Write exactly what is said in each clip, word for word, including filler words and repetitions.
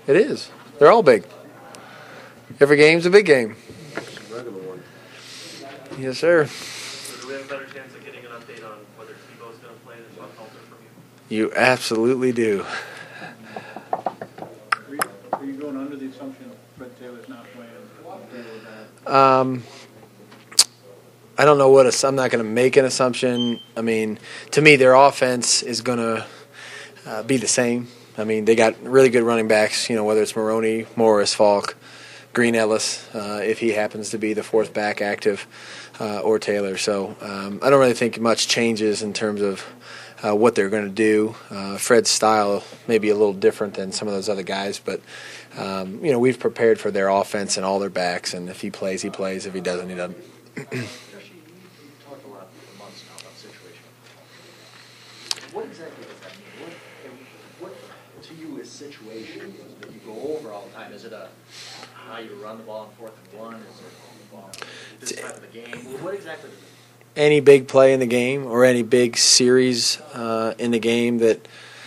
It is. They're all big. Every game's a big game. Yes, sir. So do we have a better chance of getting an update on whether Tebow's going to play than Buck Halter from you? You absolutely do. Are you, are you going under the assumption Fred Taylor's not playing? Um, I don't know what a, I'm not going to make an assumption. I mean, to me, their offense is going to uh, be the same. I mean, they got really good running backs, you know, whether it's Maroney, Morris, Falk, Green Ellis, uh, if he happens to be the fourth back active, uh, or Taylor. So um, I don't really think much changes in terms of uh, what they're going to do. Uh, Fred's style may be a little different than some of those other guys, but, um, you know, we've prepared for their offense and all their backs, and if he plays, he plays. If he doesn't, he doesn't. You've talked a lot for months now about situation. What exactly does that mean? What, what to you is situation that you go over all the time? Is it a how you run the ball in fourth and one? Is it well, this type of a game? What exactly is it? Any big play in the game or any big series uh, in the game that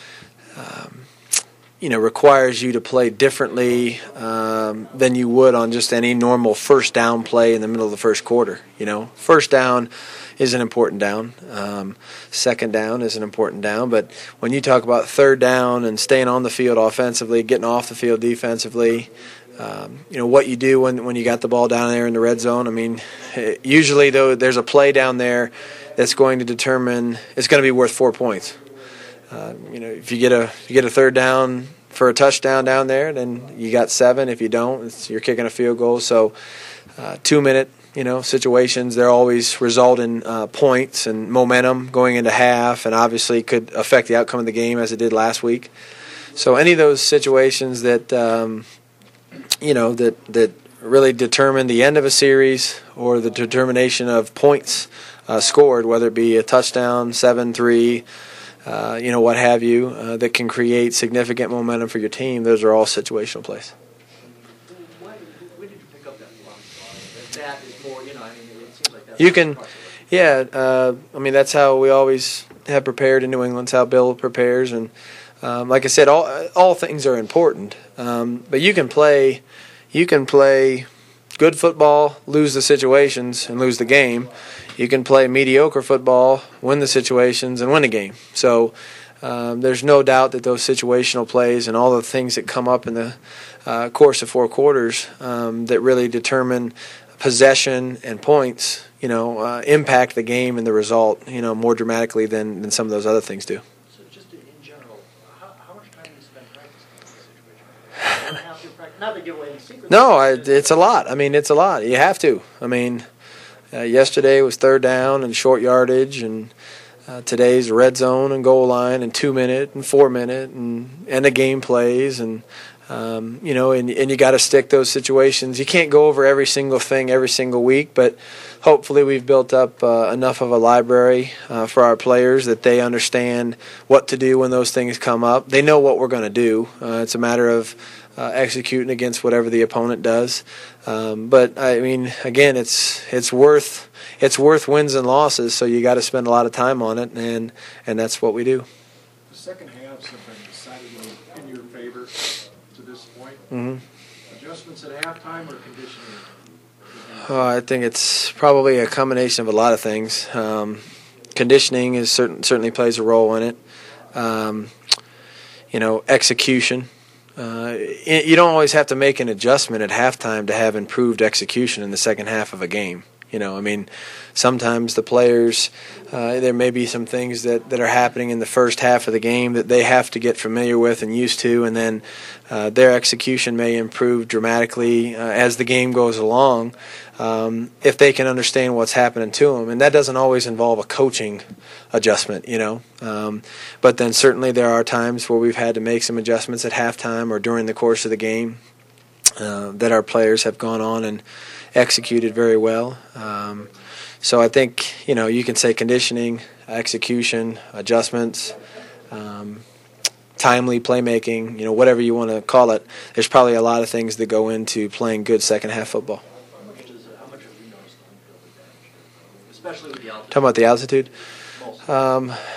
um, you know requires you to play differently um, than you would on just any normal first down play in the middle of the first quarter. You know, first down is an important down. Um, second down is an important down. But when you talk about third down and staying on the field offensively, getting off the field defensively, Um, you know, what you do when, when you got the ball down there in the red zone. I mean, usually, though, there's a play down there that's going to determine it's going to be worth four points. Uh, you know, if you get a if you get a third down for a touchdown down there, then you got seven. If you don't, it's, you're kicking a field goal. So uh, two-minute, you know, situations, they're always result in uh, points and momentum going into half, and obviously could affect the outcome of the game as it did last week. So any of those situations that um, – you know, that, that really determine the end of a series or the determination of points uh, scored, whether it be a touchdown, seven three, uh, you know, what have you, uh, that can create significant momentum for your team. Those are all situational plays. Why, where did you pick up that philosophy? That is more, you know, I mean, it seems like that's... You can, yeah, uh, I mean, that's how we always have prepared in New England. It's how Bill prepares, and Um, like I said, all all things are important, um, but you can play, you can play good football, lose the situations, and lose the game. You can play mediocre football, win the situations, and win the game. So um, there's no doubt that those situational plays and all the things that come up in the uh, course of four quarters um, that really determine possession and points, you know, uh, impact the game and the result, you know, more dramatically than, than some of those other things do. Not to give away any secrets. No, I, it's a lot. I mean, it's a lot. You have to. I mean, uh, yesterday was third down and short yardage, and uh, today's red zone and goal line and two minute and four minute and and the game plays, and um, you know, and and you got to stick those situations. You can't go over every single thing every single week, but hopefully we've built up uh, enough of a library uh, for our players that they understand what to do when those things come up. They know what we're going to do. Uh, it's a matter of Uh, executing against whatever the opponent does, um, but I mean, again, it's it's worth it's worth wins and losses. So you got to spend a lot of time on it, and and that's what we do. The second halves have been decidedly in your favor to this point. Mm-hmm. Adjustments at halftime or conditioning? Oh, I think it's probably a combination of a lot of things. Um, conditioning is certain certainly plays a role in it. Um, you know, execution. Uh, you don't always have to make an adjustment at halftime to have improved execution in the second half of a game. You know, I mean, sometimes the players, uh, there may be some things that, that are happening in the first half of the game that they have to get familiar with and used to, and then uh, their execution may improve dramatically uh, as the game goes along um, if they can understand what's happening to them. And that doesn't always involve a coaching adjustment, you know. Um, but then certainly there are times where we've had to make some adjustments at halftime or during the course of the game uh, that our players have gone on and executed very well. Um, so I think, you know, you can say conditioning, execution, adjustments, um, timely playmaking, you know, whatever you want to call it. There's probably a lot of things that go into playing good second half football. How much, does, how much have you noticed on the field advantage, especially with the altitude? Talking about the altitude? Um,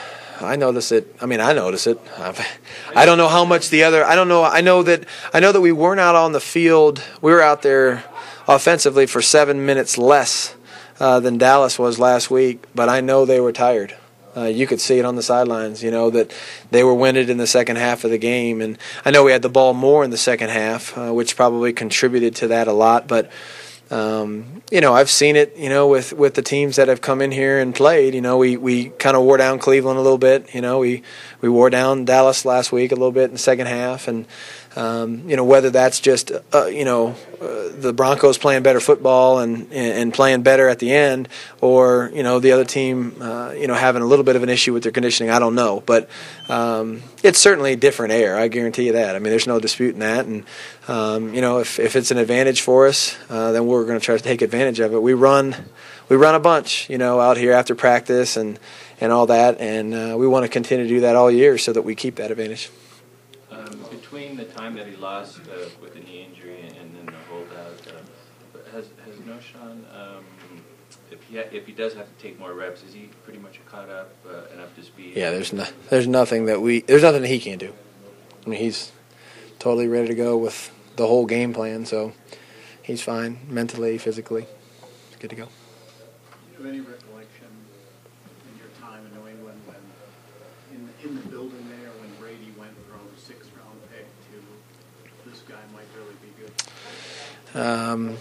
I notice it. I mean, I notice it. I don't know how much the other. I don't know. I know that. I know that we weren't out on the field. We were out there offensively for seven minutes less uh, than Dallas was last week. But I know they were tired. Uh, you could see it on the sidelines. You know that they were winded in the second half of the game, and I know we had the ball more in the second half, uh, which probably contributed to that a lot. But Um, you know, I've seen it, you know, with, with the teams that have come in here and played. You know, we, we kind of wore down Cleveland a little bit. You know, we, we wore down Dallas last week a little bit in the second half. And, um, you know, whether that's just, uh, you know, uh, the Broncos playing better football and, and playing better at the end, or, you know, the other team, uh, you know, having a little bit of an issue with their conditioning, I don't know. But um, it's certainly a different air, I guarantee you that. I mean, there's no disputing that. And, um, you know, if, if it's an advantage for us, uh, then we're going to try to take advantage of it. We run we run a bunch, you know, out here after practice and, and all that, and uh, we want to continue to do that all year so that we keep that advantage. Um, between the time that he lost uh, with the knee injury and, and then the holdout, uh, has has Noshan, um, if he ha- if he does have to take more reps, is he pretty much caught up uh, and up to speed? Yeah, there's no, there's nothing that we there's nothing that he can't do. I mean, he's totally ready to go with the whole game plan, so he's fine mentally, physically. He's good to go. Do you have any recollection in your time in New England when, in, in the building there, when Brady went from sixth round pick to this guy might really be good? Um,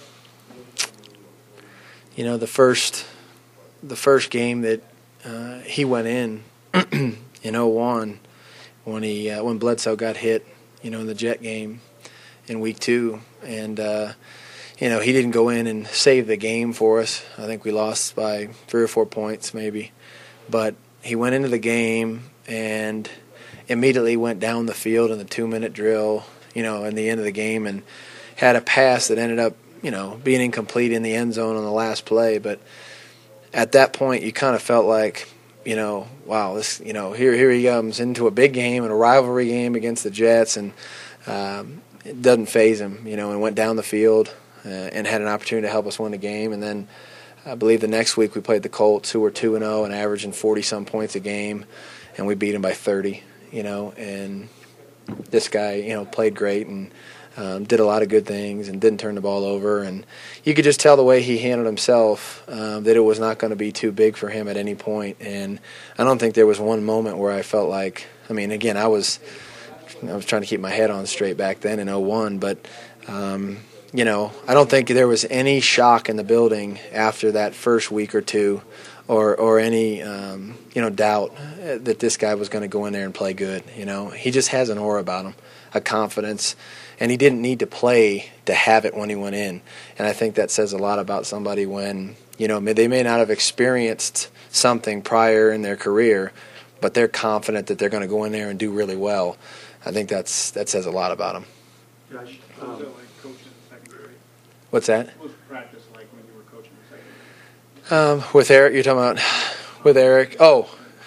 you know, the first the first game that uh, he went in in oh one when he uh, when Bledsoe got hit, you know, in the Jet game in week two, and uh, you know, he didn't go in and save the game for us. I think we lost by three or four points maybe, but he went into the game and immediately went down the field in the two-minute drill, you know, in the end of the game, and had a pass that ended up, you know, being incomplete in the end zone on the last play. But at that point, you kind of felt like, you know, wow, this, you know, here here he comes into a big game and a rivalry game against the Jets, and um, it doesn't faze him, you know, and went down the field uh, and had an opportunity to help us win the game. And then I believe the next week we played the Colts, who were two and oh and averaging forty-some points a game, and we beat them by thirty, you know, and this guy, you know, played great and um, did a lot of good things and didn't turn the ball over. And you could just tell the way he handled himself um, that it was not going to be too big for him at any point. And I don't think there was one moment where I felt like, I mean, again, I was I was trying to keep my head on straight back then in oh one, but, um, you know, I don't think there was any shock in the building after that first week or two, or or any, um, you know, doubt that this guy was going to go in there and play good. You know, he just has an aura about him, a confidence, and he didn't need to play to have it when he went in. And I think that says a lot about somebody when, you know, they may not have experienced something prior in their career, but they're confident that they're going to go in there and do really well. I think that's that says a lot about him. Josh, what was it like coaching in the second grade? What's that? What was practice like when you were coaching in the second grade? Um, with Eric, you're talking about with Eric? Oh,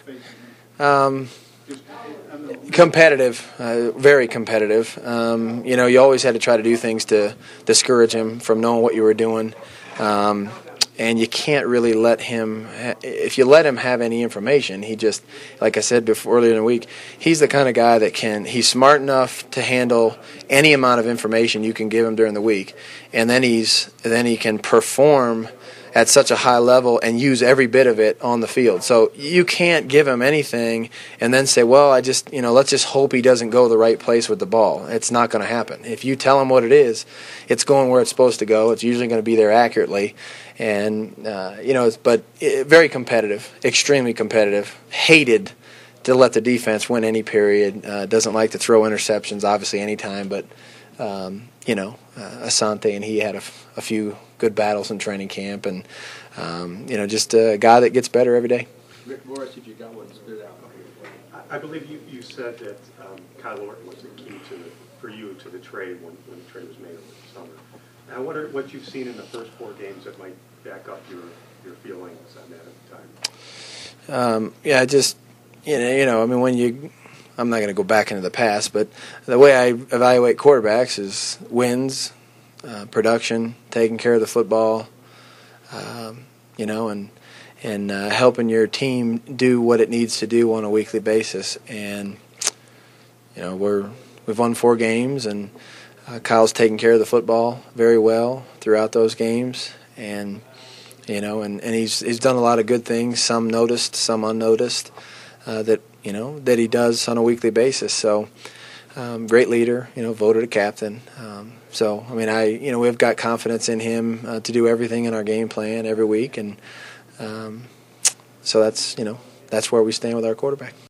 um, competitive, uh, very competitive. Um, you know, you always had to try to do things to discourage him from knowing what you were doing. Um, and you can't really let him, ha- if you let him have any information, he just, like I said before earlier in the week, he's the kind of guy that can, he's smart enough to handle any amount of information you can give him during the week. And then he's, then he can perform at such a high level and use every bit of it on the field. So you can't give him anything and then say, well, I just, you know, let's just hope he doesn't go the right place with the ball. It's not going to happen. If you tell him what it is, it's going where it's supposed to go. It's usually going to be there accurately. And, uh, you know, it's, but it, very competitive, extremely competitive, hated to let the defense win any period, uh, doesn't like to throw interceptions, obviously, anytime, but, um, you know, uh, Asante and he had a, f- a few good battles in training camp, and um, you know, just a guy that gets better every day. Rick Morris, if you got one, spit it out. I I believe you, you said that um, Kyle Orton was the key to the, for you to the trade when, when the trade was made over the summer. Now, what are what you've seen in the first four games that might back up your, your feelings on that at the time? Um, yeah, just you know, you know, I mean, when you, I'm not going to go back into the past, but the way I evaluate quarterbacks is wins, uh, production, taking care of the football, um, you know, and and uh, helping your team do what it needs to do on a weekly basis. And you know, we're we've won four games, and uh, Kyle's taking care of the football very well throughout those games, and you know, and, and he's he's done a lot of good things, some noticed, some unnoticed, uh, that you know that he does on a weekly basis. So, um, great leader, you know, voted a captain. Um, so, I mean, I you know we've got confidence in him uh, to do everything in our game plan every week, and um, so that's you know that's where we stand with our quarterback.